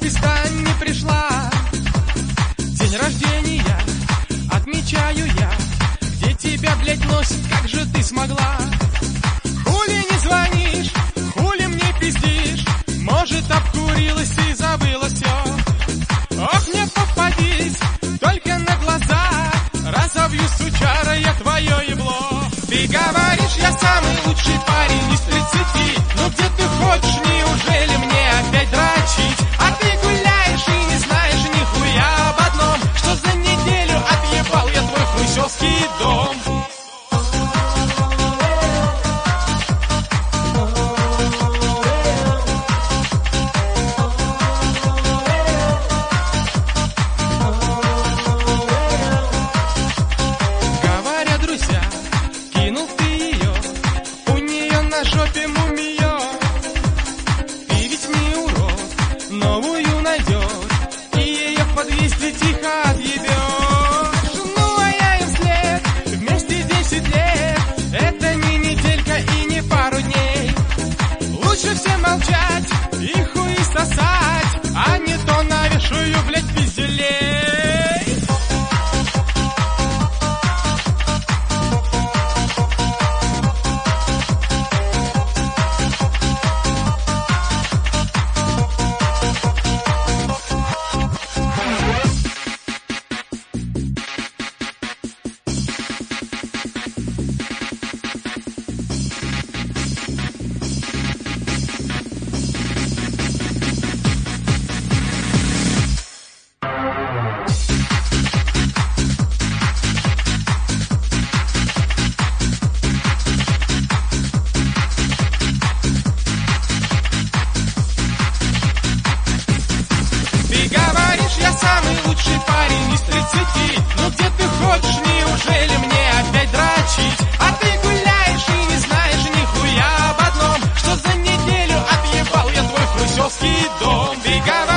звезда не пришла. День рождения отмечаю я. Где тебя, блядь, носит, как же ты смогла? Хули не звонишь, хули мне пиздишь? Может, обкурилась и забыла все. Ох, не попадись, только на глаза. Разобью, сучара, я твое ебло. Ты говоришь, я самый лучший парень из 30. Ну где ты хочешь, неужели мне опять дрочить? А ты гуляешь и не знаешь нихуя об одном, что за неделю отъебал я твой хрущевский дом. Говорят друзья, кинул ты ее, у нее на жопе мумия. Ты ведь не урод, новую найдешь, и ее в подъезде тихо отъебешь. Ну а я им вслед, вместе 10 лет, это не неделька и не пару дней. Лучше всем молчать и хуй сосать, а не то навешаю, блядь, пизделей. Я самый лучший парень из 30. Ну где ты хочешь, неужели мне опять дрочить? А ты гуляешь и не знаешь нихуя об одном, что за неделю отъебал я твой хрущевский дом. Ты говоришь,